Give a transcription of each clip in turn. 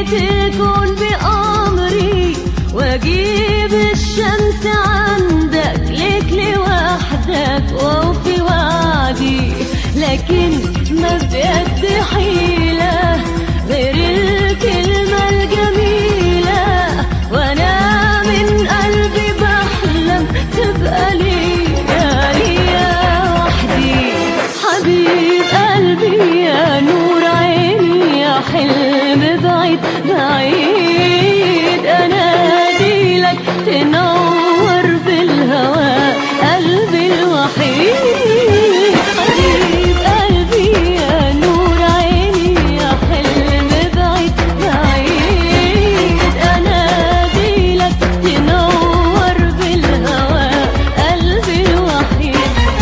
بيت الكون بأمري واجيب الشمس عندك ليك لوحدك واوفي وعدي، لكن ما بجد حيلة غير الكلمة الجميلة، وانا من قلبي بحلم تبقى ليا وحدي. حبيب قلبي يا نور عيني يا حلم بعيد بعيد، اناديلك تنور بالهوى قلبي الوحيد. حبيب قلبي يا نور عيني يا حلم بعيد بعيد، اناديلك تنور بالهوى قلبي الوحيد.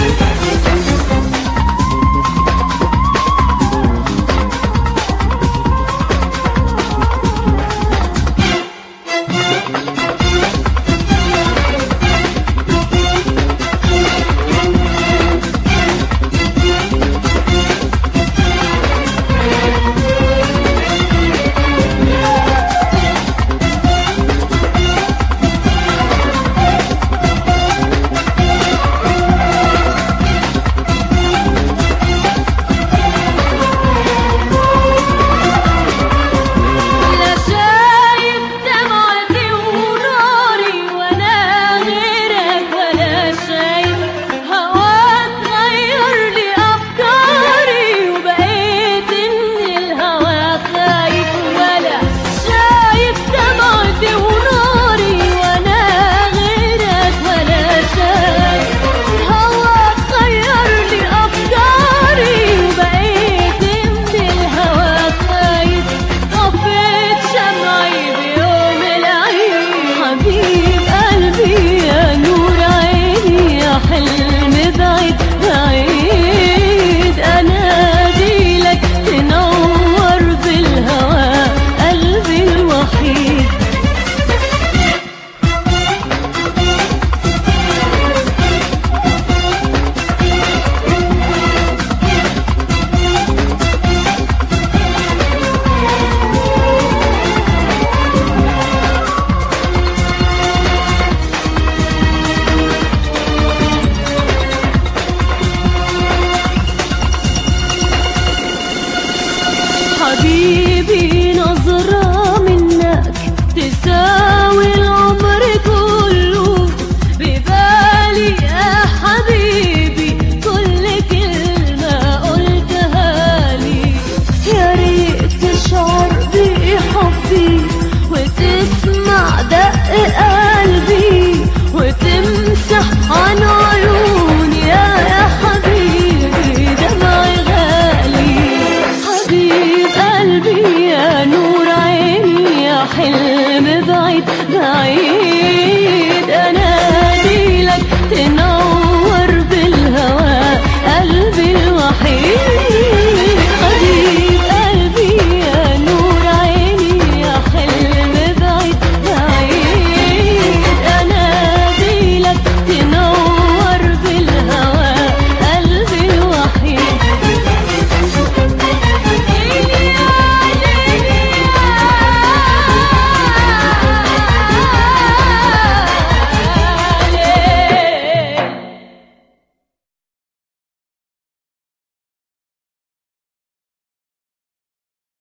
حبيبي نظرة منك تساوي العمر كله، ببالي يا حبيبي كل كلمة قلتها لي. يا ريت تشعر بحبي وتسمع دق قلبي وتمسح عن عيوني يا حبيبي دمعي غالي. حبيب قلبي يا نور عيني يا حلم بعيد بعيد،